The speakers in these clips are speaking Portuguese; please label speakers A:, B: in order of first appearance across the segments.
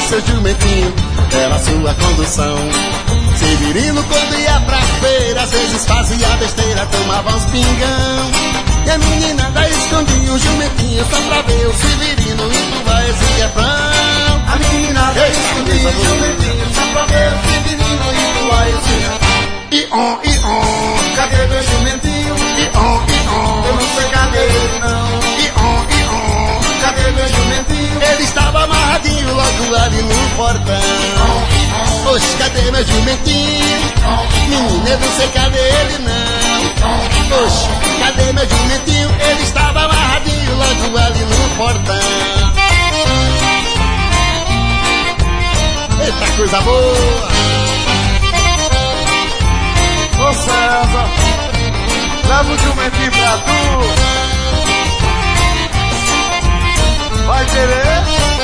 A: seu jumentinho era a sua condução. Severino quando ia pra feira, às vezes fazia besteira, tomava uns pingão. E a menina daí escondia o jumentinho só pra ver o Severino empurrar esse quebrão.
B: A menina daí escondia o jumentinho só pra ver o Severino empurrar esse quebrão.
A: I-on,
B: cadê meu jumentinho?
A: I-on,
B: eu não sei cadê ele não.
A: I-on,
B: cadê meu jumentinho?
A: ele estava amarradinho logo ali no portão. Oxe, cadê meu jumentinho? Menina, eu não sei cadê ele não. Oxe, cadê meu jumentinho? Ele estava amarradinho logo ali no portão. Eita, coisa boa!
B: Ô César, leva o jumentinho pra tu. Vai querer?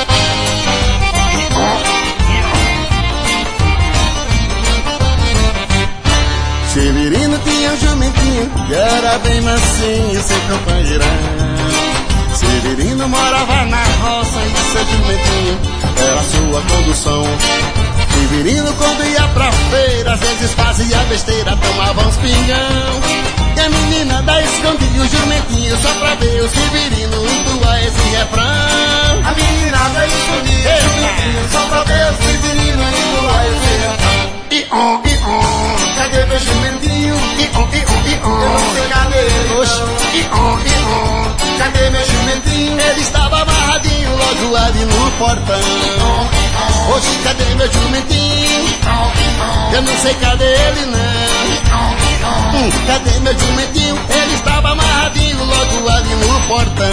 A: Severino tinha um jumentinho que era bem mansinho, seu companheirão. Severino morava na roça e seu jumentinho era a sua condução. Severino quando ia pra feira, às vezes fazia besteira, tomava uns pingão. E a menina daí escondia o jumentinho só pra ver o Severino entoar esse refrão.
B: A menina daí escondia o jumentinho só pra ver o Severino entoar esse refrão.
A: I-on,
B: cadê meu jumentinho?
A: I-on,
B: eu não sei cadê ele não.
A: Oxe, I-on,
B: cadê meu jumentinho?
A: ele estava amarradinho logo ali no portão. Oxe, cadê meu jumentinho? Eu não sei cadê ele não. Cadê meu jumentinho? Ele estava amarradinho logo ali no portão.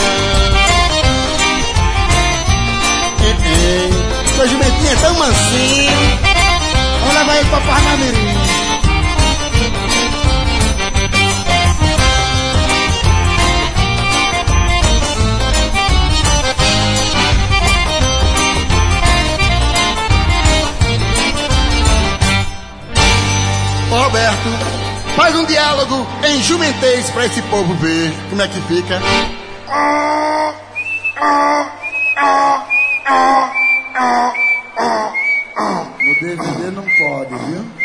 A: Meu jumentinho é tão mansinho.
B: Vamos levar ele pra Parnamirim.
A: Roberto, faz um diálogo em jumentês pra esse povo ver como é que fica.
B: No DVD não pode, viu?